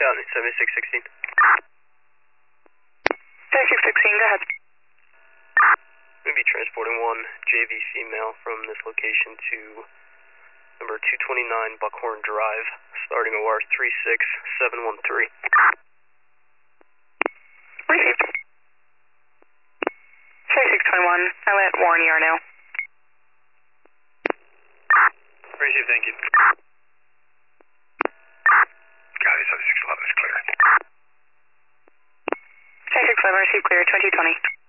County, 7616. 7616, go ahead. We'll be transporting one JV female from this location to number 229 Buckhorn Drive, starting OR 36713. Received. 7621, I let Warren ER know. Received, thank you. County 7611 is clear. 7611, received clear, 2020.